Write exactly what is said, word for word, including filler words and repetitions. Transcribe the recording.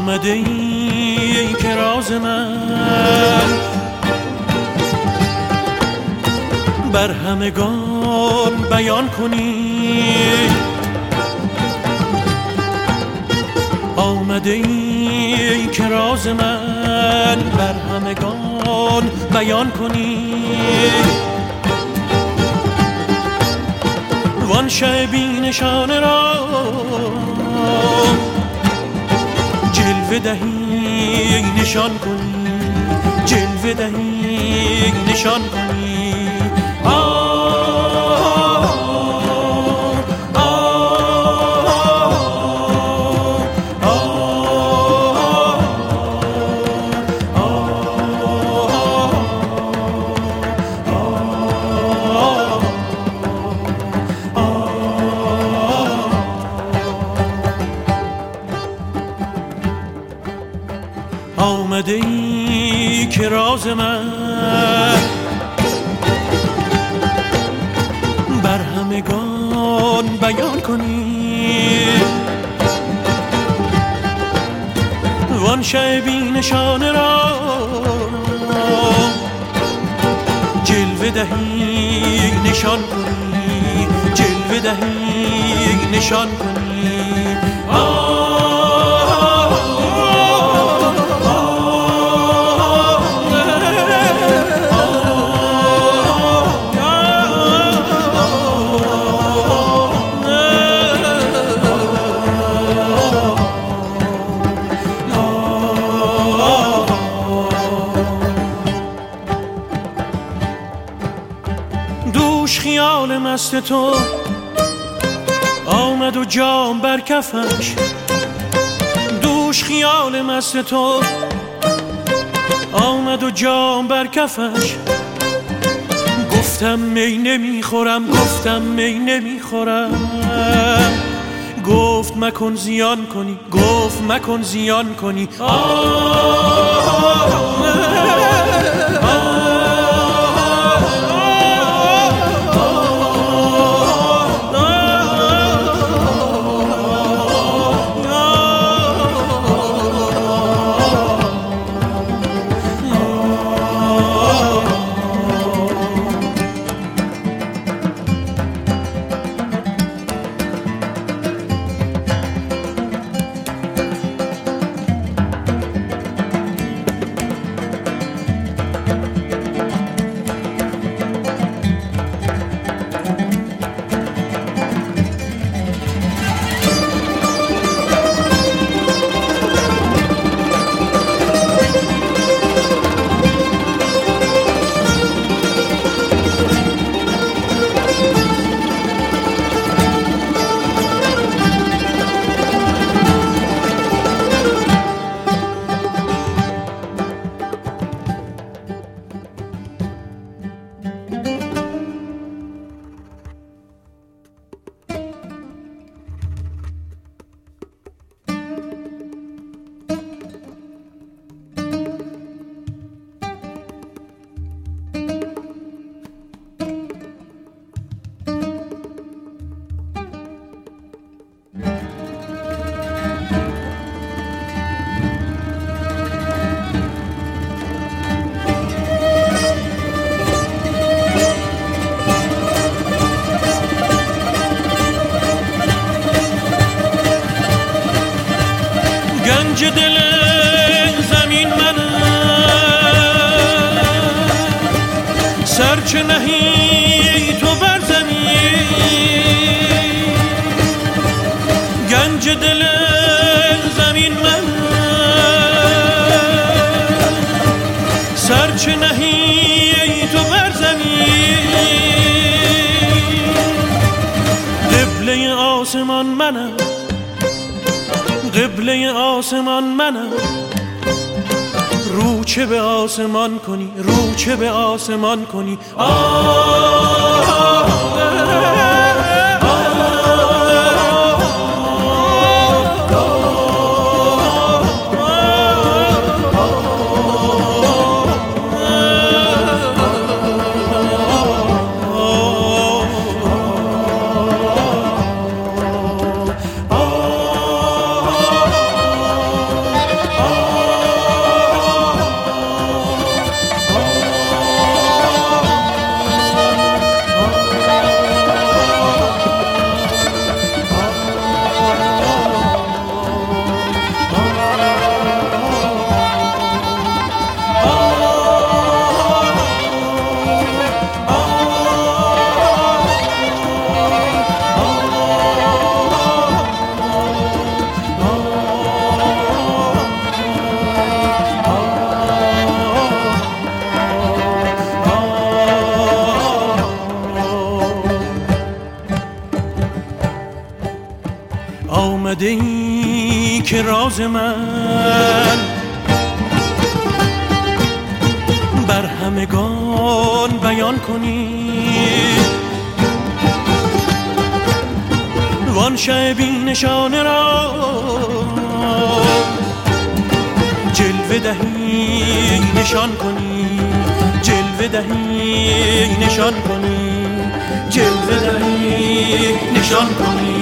آمده ای که راز من بر همگان بیان کنی، آمده ای که راز من بر همگان بیان کنی. وان شه بی نشانه را جلوه دهی نشان کنی، جلوه دهی نشان کنی. آمده ای که راز من بر همگان بیان کنی، وان شه بی نشانه را جلوه دهی نشان کنی، جلوه دهی نشان کنی. آه دوش خیال مست تو آمد و جام بر کفش، دوش خیال مست تو آمد و جام بر کفش. گفتم می نمیخورم، گفتم می نمیخورم، گفت مکن زیان کنی، گفت مکن زیان کنی. آه گنج دل زمین منم، سرچه نهی تو بر زمین. گنج دل زمین منم، سرچه نهی تو بر زمین. قبله آسمان منم، قبله آسمان منم، رو چه به آسمان کنی، رو چه به آسمان کنی. آه آمده ای که راز من بر همگان بیان کنی، وان شه بی نشانه را جلوه دهی نشان کنی، جلوه دهی نشان کنی، جلوه دهی نشان کنی.